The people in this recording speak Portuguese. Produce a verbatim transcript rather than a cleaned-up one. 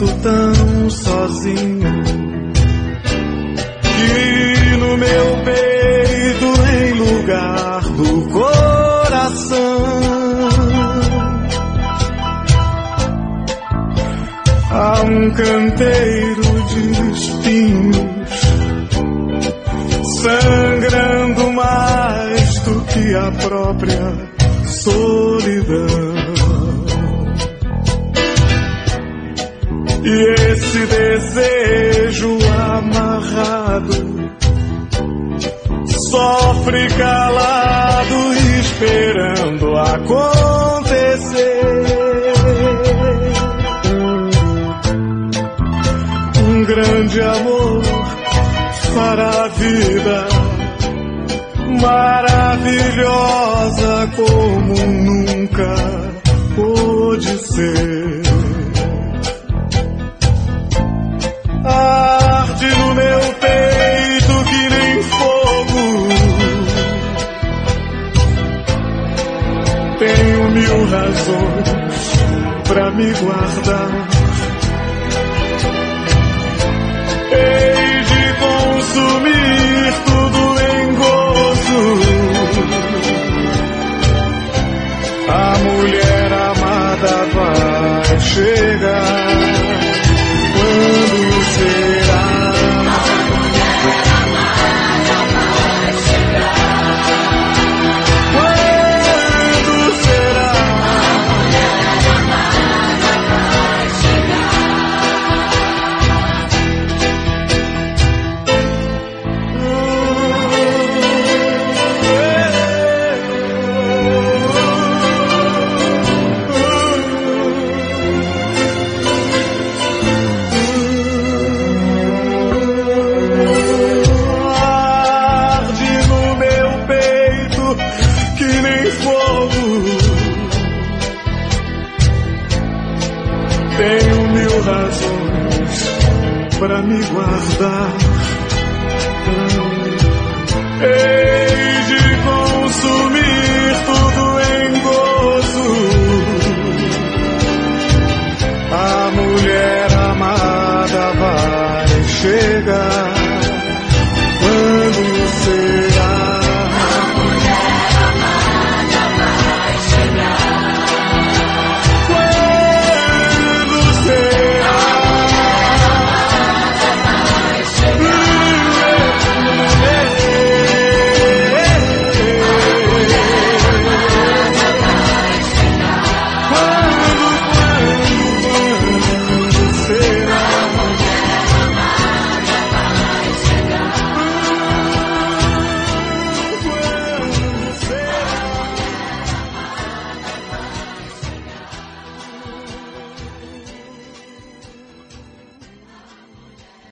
sinto tão sozinho que no meu peito, em lugar do coração, há um canteiro de espinhos, sangrando mais do que a própria solidão. E esse desejo amarrado sofre calado, esperando acontecer. Um grande amor fará a vida maravilhosa como nunca pôde ser. Arde no meu peito que nem fogo. Tenho mil razões pra me guardar. Hei de consumir tudo em gozo. A mulher amada vai chegar. Quando será? A mulher amada vai chegar. Quando será? A mulher amada vai pra me guardar.